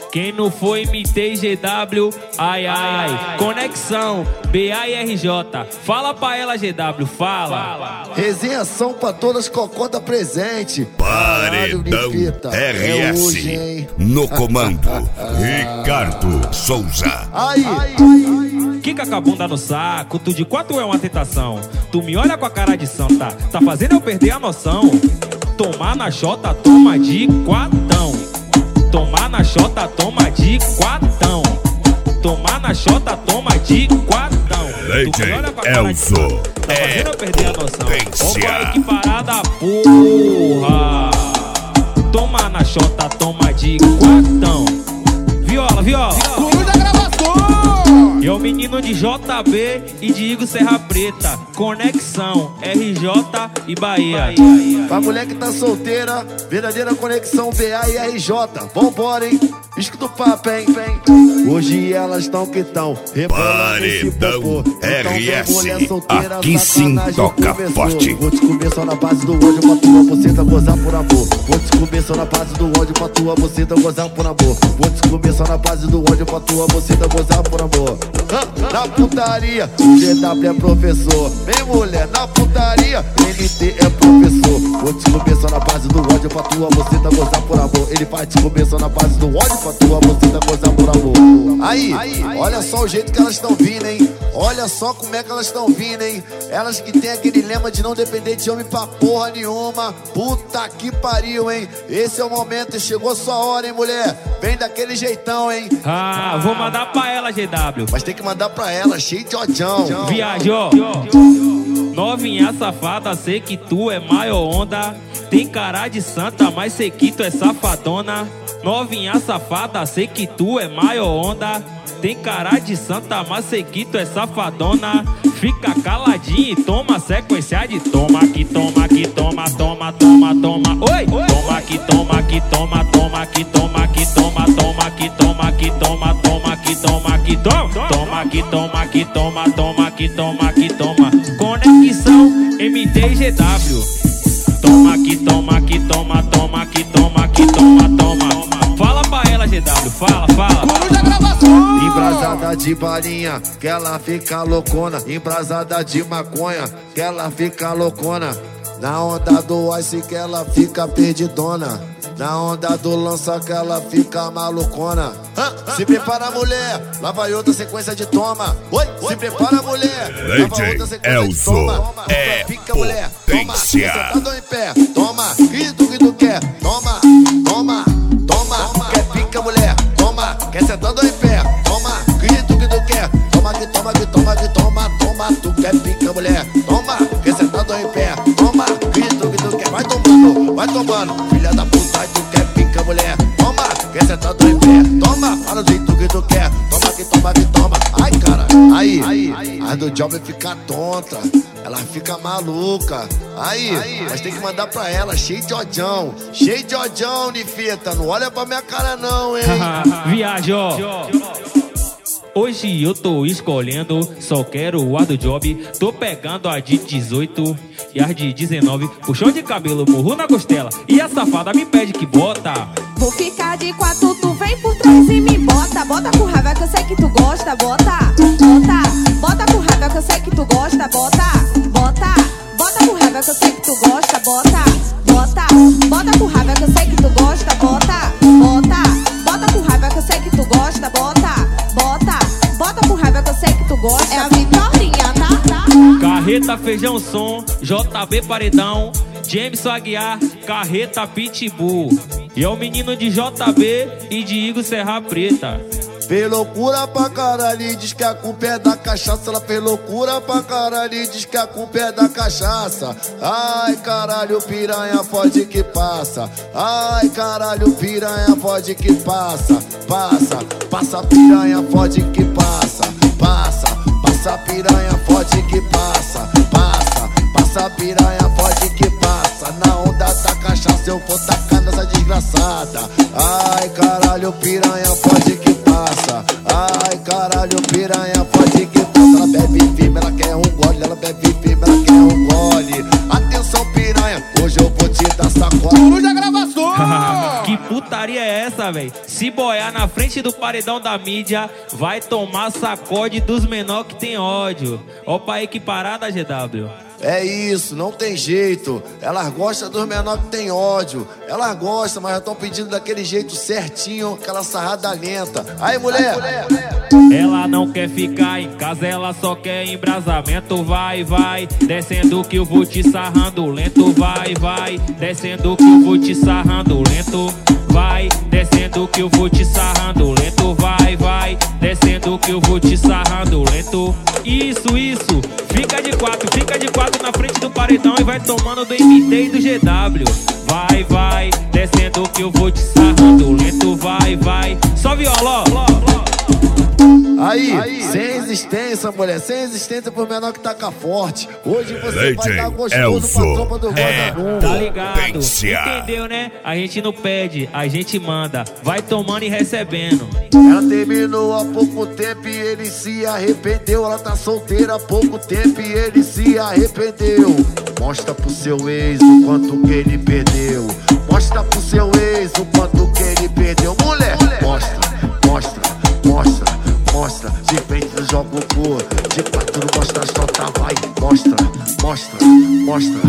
Quem não foi MTGW, ai ai. Conexão BA e RJ. Fala pra ela, GW, fala. Resenhação pra todas cocota presente. Paredão RS hoje, no comando Ricardo Souza. Aí. Quica com a bunda no saco, tu de quatro é uma tentação. Tu me olha com a cara de santa, tá fazendo eu perder a noção. Tomar na xota, toma de quatão. Tomar na xota, toma de quatão. Tomar na xota, toma de quatão. Tu me olha com a cara de santa, tá fazendo eu perder a noção. Opa, que parada, porra. Toma na xota, toma de quatão. Viola, viola. E é o menino de JB e de Igor Serra Preta. Conexão RJ e Bahia. Pra mulher que tá solteira, verdadeira conexão BA e RJ. Vambora, hein? Escuta o papo, hein? Hoje elas tão que tão Paredão RS. Aqui sim toca forte. Vou te comer só na base do ódio pra tua buceta gozar por amor. Vou te comer só na base do ódio pra tua buceta gozar por amor. Vou te comer só na base do ódio pra tua buceta gozar por amor. Na putaria, o GW é professor. Vem mulher, na putaria, NT é professor. Vou te comer só na base do ódio pra tua buceta gozar por amor. Ele vai te comer só na base do ódio pra tua buceta gozar por amor. Aí, olha só o jeito que elas estão vindo, hein? Olha só como é que elas estão vindo, hein? Elas que tem aquele lema de não depender de homem pra porra nenhuma. Puta que pariu, hein? Esse é o momento e chegou sua hora, hein, mulher? Vem daquele jeitão, hein? Ah, vou mandar pra ela, GW. Mas tem que mandar pra ela, cheio de odião. Viajou. Novinha safada, sei que tu é maior onda. Tem cara de santa, mas sei que tu é safadona. Novinha safada, sei que tu é maior onda. Tem cara de santa, mas sei que tu é safadona. Fica caladinho e toma sequência de toma que toma que toma, toma, toma, toma. Oi! Toma que toma que toma, toma que toma que toma, toma que toma que toma, toma que toma que toma. Toma que toma que toma, toma que toma que toma. Conexão MTGW. Toma que toma que toma, toma que toma que toma, toma. Fala pra ela, GW, fala. Embrasada de balinha, que ela fica loucona. Embrasada de maconha, que ela fica loucona. Na onda do ice que ela fica perdidona. Na onda do lança que ela fica malucona. Se prepara, mulher, lá vai outra sequência de toma. Oi, se prepara, mulher, lá vai outra sequência de toma. É pica, mulher, toma, potência. sentado em pé, toma, que tu quer, toma, toma, toma, quer pica, mulher, toma, quer sentado em pé, toma, que tu quer, toma, que toma, que toma, que toma, toma, tu quer pica, mulher, toma, quer sentado em pé, toma, que tu quer, vai tomando, filha da puta, tu quer pica, mulher, toma, quer sentado em pé, toma, fala do jeito que tu quer, toma, que toma, que toma, ai cara, aí, a do job fica tonta, ela fica maluca, aí, mas tem que mandar pra ela, cheio de odião, Nifita, não olha pra minha cara não, hein. Viajou. Hoje eu tô escolhendo, só quero o ar do job. Tô pegando a de 18 e as de 19. Puxão de cabelo, murro na costela. E a safada me pede que bota. Vou ficar de quatro, tu vem por trás e me bota. Bota com raiva que eu sei que tu gosta, bota. Bota com raiva que eu sei que tu gosta, bota. Bota com raiva que eu sei que tu gosta, bota. Bota com raiva que eu sei que tu gosta, bota. Bota com raiva que eu sei que tu gosta, bota. Bota com raiva que eu sei que tu gosta. É a Vitorinha, tá? Carreta, feijão, som, JB Paredão, Jameson Aguiar, Carreta Pitbull. E é o menino de JB e de Igor Serra Preta. Fez loucura pra caralho e diz que a culpa é da cachaça. Ela fez loucura pra caralho e diz que a culpa é da cachaça. Ai caralho, piranha fode que passa. Ai caralho, piranha fode que passa. Passa piranha fode que passa. Passa piranha fode que passa. Passa piranha fode que passa. Na onda da cachaça eu vou tacar nessa desgraçada. Ai caralho, piranha fode que passa. Ai caralho, piranha fode que passa. Ela bebe firme, ela quer um gole. Ela bebe firme, ela quer um gole. Atenção piranha, hoje eu vou te dar sacola. Que puta putaria é essa, véi? Se boiar na frente do paredão da mídia, vai tomar sacode dos menor que tem ódio. Ó pra equiparada, GW. É isso, não tem jeito. Elas gostam dos menores que tem ódio. Elas gostam, mas já estão pedindo daquele jeito certinho, aquela sarrada lenta. Aí, mulher! Ela não quer ficar em casa, ela só quer embrasamento. Vai, vai, descendo que eu vou te sarrando lento. Vai, vai, descendo que eu vou te sarrando lento. Vai, descendo que eu vou te sarrando lento. Vai, vai, descendo que eu vou te sarrando lento. Isso, isso, fica de quatro na frente do paredão e vai tomando do MT e do GW. Vai, vai, descendo que eu vou te sarrando lento. Vai, vai, só viola, ó. Aí, sem resistência, mulher, sem resistência pro menor que taca forte. Hoje você vai dar gostoso pra tropa do vagabundo. Tá ligado? Entendeu, né? A gente não pede, a gente manda. Vai tomando e recebendo. Ela terminou há pouco tempo e ele se arrependeu. Ela tá solteira há pouco tempo e ele se arrependeu. Mostra pro seu ex o quanto que ele perdeu. Mostra pro seu ex o quanto que ele perdeu. Mulher, mostra, mostra, mostra. Mostra, de frente joga o cu, de quatro mostra as notas, vai. Mostra, mostra, mostra.